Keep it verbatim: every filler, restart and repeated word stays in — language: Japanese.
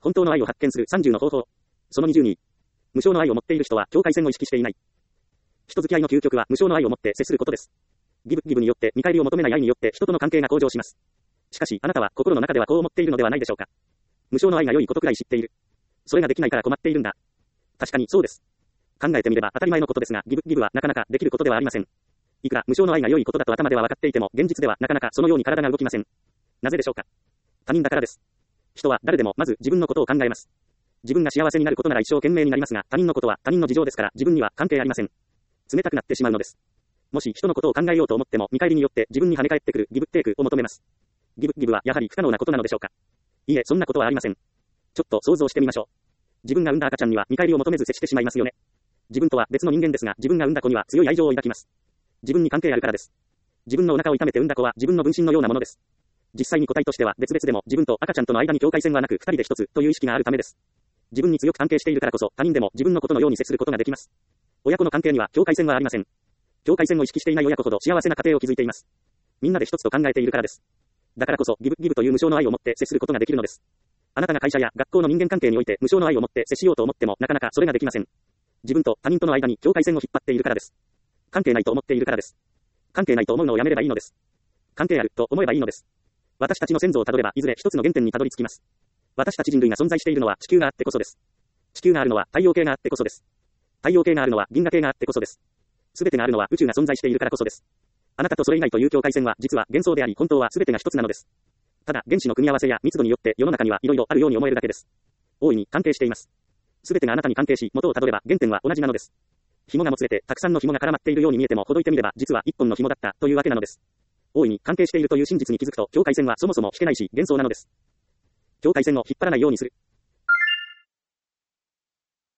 本当の愛を発見するさんじゅうの方法。そのにじゅうに。無償の愛を持っている人は境界線を意識していない。人付き合いの究極は無償の愛を持って接することです。ギブギブによって見返りを求めない愛によって人との関係が向上します。しかしあなたは心の中ではこう思っているのではないでしょうか。無償の愛が良いことくらい知っている。それができないから困っているんだ。確かにそうです。考えてみれば当たり前のことですが、ギブギブはなかなかできることではありません。いくら無償の愛が良いことだと頭では分かっていても、現実ではなかなかそのように体が動きません。なぜでしょうか。他人だからです。人は誰でもまず自分のことを考えます。自分が幸せになることなら一生懸命になりますが、他人のことは他人の事情ですから自分には関係ありません。冷たくなってしまうのです。もし人のことを考えようと思っても見返りによって自分に跳ね返ってくるギブテイクを求めます。ギブギブはやはり不可能なことなのでしょうか。いいえ、そんなことはありません。ちょっと想像してみましょう。自分が産んだ赤ちゃんには見返りを求めず接してしまいますよね。自分とは別の人間ですが、自分が産んだ子には強い愛情を抱きます。自分に関係あるからです。自分のお腹を痛めて産んだ子は自分の分身のようなものです。実際に個体としては別々でも自分と赤ちゃんとの間に境界線はなく二人で一つという意識があるためです。自分に強く関係しているからこそ他人でも自分のことのように接することができます。親子の関係には境界線はありません。境界線を意識していない親子ほど幸せな家庭を築いています。みんなで一つと考えているからです。だからこそギブギブという無償の愛を持って接することができるのです。あなたが会社や学校の人間関係において無償の愛を持って接しようと思ってもなかなかそれができません。自分と他人との間に境界線を引っ張っているからです。関係ないと思っているからです。関係ないと思うのをやめればいいのです。関係あると思えばいいのです。私たちの先祖をたどればいずれ一つの原点にたどり着きます。私たち人類が存在しているのは地球があってこそです。地球があるのは太陽系があってこそです。太陽系があるのは銀河系があってこそです。すべてがあるのは宇宙が存在しているからこそです。あなたとそれ以外という境界線は実は幻想であり本当はすべてが一つなのです。ただ原子の組み合わせや密度によって世の中には色々あるように思えるだけです。大いに関係しています。すべてがあなたに関係し元をたどれば原点は同じなのです。紐がもつれてたくさんの紐が絡まっているように見えてもほどいてみれば実は一本の紐だったというわけなのです。大いに関係しているという真実に気づくと境界線はそもそも引けないし幻想なのです。境界線を引っ張らないようにする。